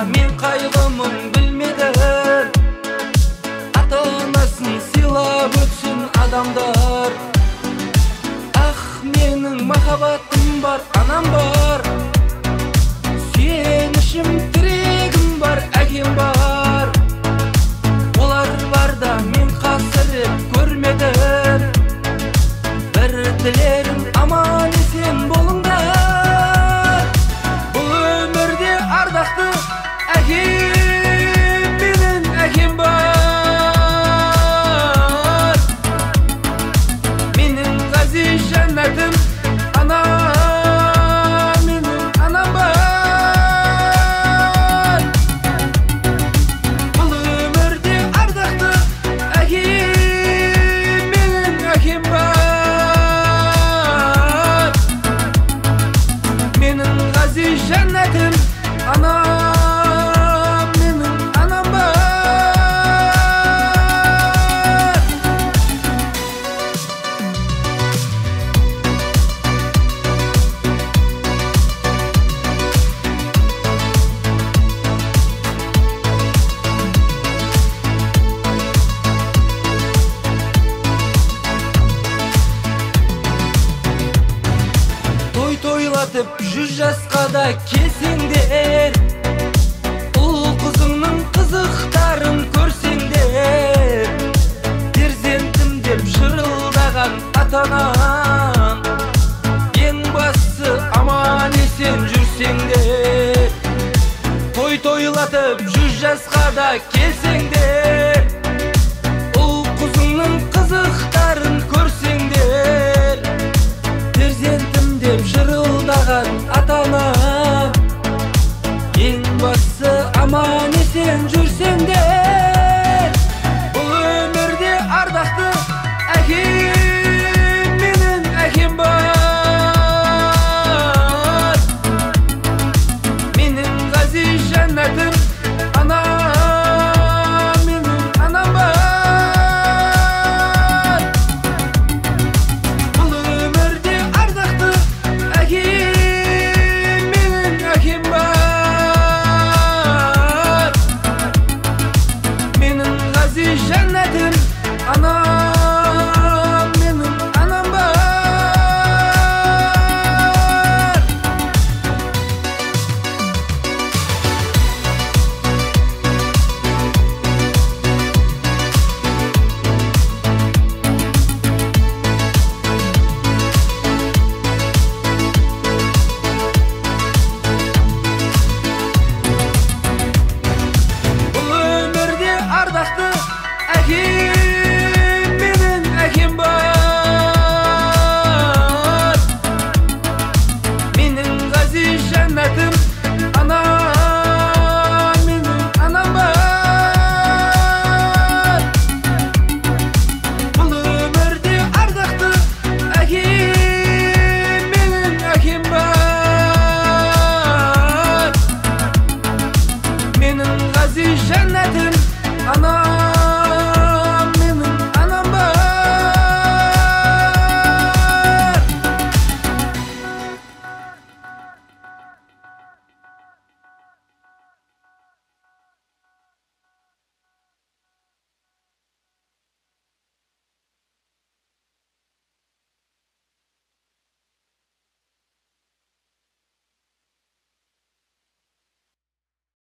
мен қайғымын білмедім. Ата-анасын сыйлап өтсін адамдар. Ах, менің махаббатым бар, анам бар, сүйенішім, тірегім бар, әкем бар. Олар барда мен қасірет көрмедім. Бір тілерім аман есен болыңдар. Бұл өмірде ардақты әкем, менің әкем бар. Менің ғазиз жәннәтім анам, менің анам бар. Бұл өмірде ардақты әкем, менің әкем бар. Менің ғазиз жәннәтім анам, менің анам бар. Той тойлатып 100 жасқа да келсеңдер, ұл қызыңның қызықтарын көрсеңдер. Перзентім деп шырылдаған ата-анам, ең бастысы аман есен жүрсеңдер. Той тойлатып 100 жасқа да келсеңдер, ұл қызыңның қызықтарын көрсеңдер. Перзентім деп шырылдаған ата-анам, ең бастысы аман есен жүрсеңдер. Бұл өмірде ардақты әкем, менің әкем бар. Менің ғазиз жәннәтім анам, менің анам бар. Бұл өмірде ардақты әкем, менің әкем бар. Менің ғазиз жәннәтім анам, менің анам бар. Бұл өмірде ардақты әкем, менің әкем бар. Менің ғазиз жәннәтім анам, менің анам бар. Бұл өмірде ардақты әкем, менің әкем бар. Менің ғазиз жәннәтім анам.